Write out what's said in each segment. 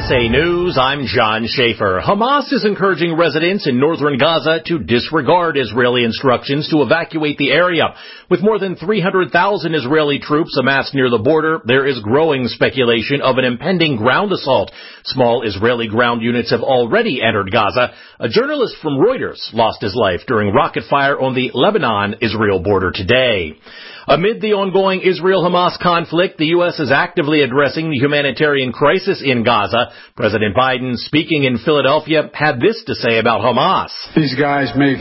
USA News, I'm John Schaefer. Hamas is encouraging residents in northern Gaza to disregard Israeli instructions to evacuate the area. With more than 300,000 Israeli troops amassed near the border, there is growing speculation of an impending ground assault. Small Israeli ground units have already entered Gaza. A journalist from Reuters lost his life during rocket fire on the Lebanon-Israel border today. Amid the ongoing Israel-Hamas conflict, the U.S. is actively addressing the humanitarian crisis in Gaza. President Biden, speaking in Philadelphia, had this to say about Hamas. These guys make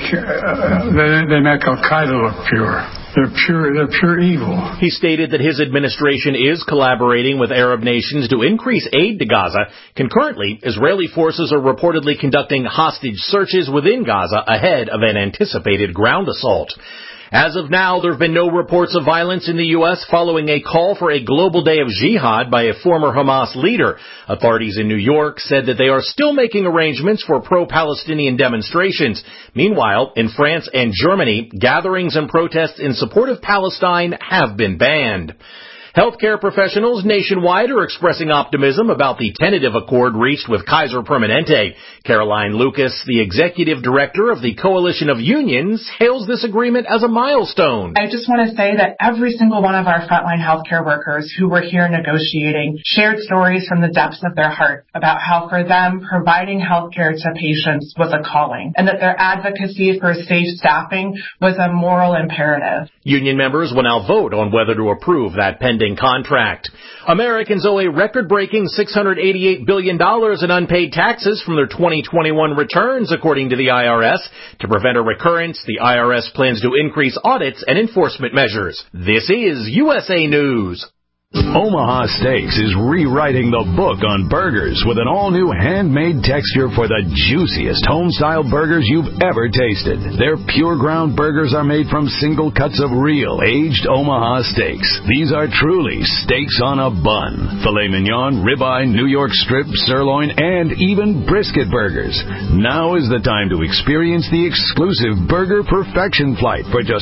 Al-Qaeda look pure. They're pure evil. He stated that his administration is collaborating with Arab nations to increase aid to Gaza. Concurrently, Israeli forces are reportedly conducting hostage searches within Gaza ahead of an anticipated ground assault. As of now, there have been no reports of violence in the U.S. following a call for a global day of jihad by a former Hamas leader. Authorities in New York said that they are still making arrangements for pro-Palestinian demonstrations. Meanwhile, in France and Germany, gatherings and protests in support of Palestine have been banned. Healthcare professionals nationwide are expressing optimism about the tentative accord reached with Kaiser Permanente. Caroline Lucas, the executive director of the Coalition of Unions, hails this agreement as a milestone. I just want to say that every single one of our frontline healthcare workers who were here negotiating shared stories from the depths of their heart about how for them providing healthcare to patients was a calling and that their advocacy for safe staffing was a moral imperative. Union members will now vote on whether to approve that pending contract. Americans owe a record-breaking $688 billion in unpaid taxes from their 2021 returns, according to the IRS. To prevent a recurrence, the IRS plans to increase audits and enforcement measures. This is USA News. Omaha Steaks is rewriting the book on burgers with an all-new handmade texture for the juiciest home-style burgers you've ever tasted. Their pure ground burgers are made from single cuts of real, aged Omaha steaks. These are truly steaks on a bun. Filet mignon, ribeye, New York strip, sirloin, and even brisket burgers. Now is the time to experience the exclusive Burger Perfection Flight for just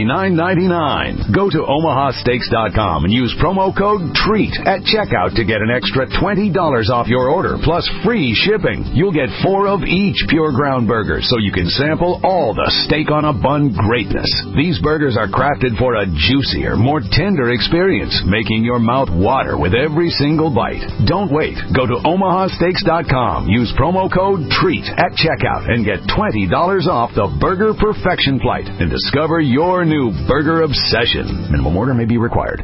$79.99. Go to omahasteaks.com and use promo code TREAT at checkout to get an extra $20 off your order, plus free shipping. You'll get 4 of each pure ground burger, so you can sample all the steak on a bun greatness. These burgers are crafted for a juicier, more tender experience, making your mouth water with every single bite. Don't wait. Go to omahasteaks.com. Use promo code TREAT at checkout and get $20 off the Burger Perfection Flight and discover your new burger obsession. Minimum order may be required.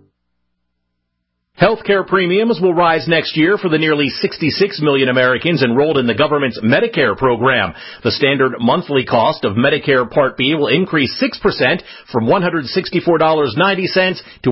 Healthcare premiums will rise next year for the nearly 66 million Americans enrolled in the government's Medicare program. The standard monthly cost of Medicare Part B will increase 6% from $164.90 to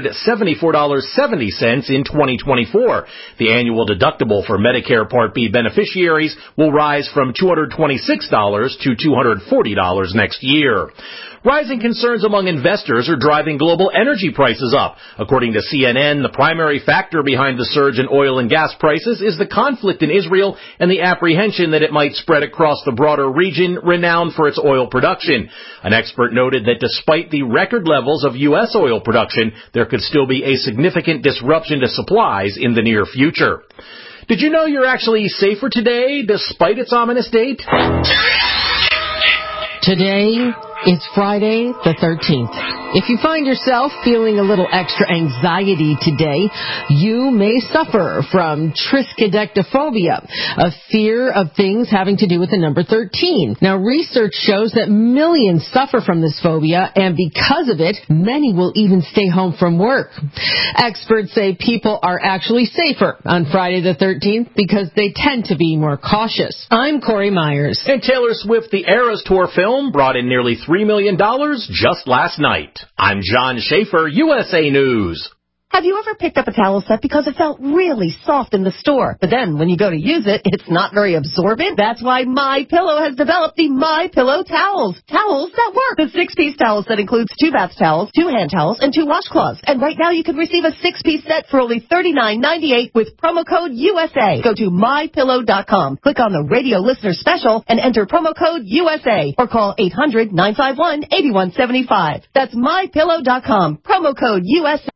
$174.70 in 2024. The annual deductible for Medicare Part B beneficiaries will rise from $226 to $240 next year. Rising concerns among investors are driving global energy prices up. According to CNN, the primary factor behind the surge in oil and gas prices is the conflict in Israel and the apprehension that it might spread across the broader region renowned for its oil production. An expert noted that despite the record levels of U.S. oil production, there could still be a significant disruption to supplies in the near future. Did you know you're actually safer today, despite its ominous date? Today is Friday the 13th. If you find yourself feeling a little extra anxiety today, you may suffer from triskaidekaphobia, a fear of things having to do with the number 13. Now, research shows that millions suffer from this phobia, and because of it, many will even stay home from work. Experts say people are actually safer on Friday the 13th because they tend to be more cautious. I'm Corey Myers. And Taylor Swift, the Eras Tour film, brought in nearly $3 million just last night. I'm John Schaefer, USA News. Have you ever picked up a towel set because it felt really soft in the store, but then when you go to use it, it's not very absorbent? That's why MyPillow has developed the MyPillow towels. Towels that work. The 6-piece towel set includes 2 bath towels, 2 hand towels, and 2 washcloths. And right now you can receive a 6-piece set for only $39.98 with promo code USA. Go to MyPillow.com, click on the radio listener special, and enter promo code USA, or call 800-951-8175. That's MyPillow.com, promo code USA.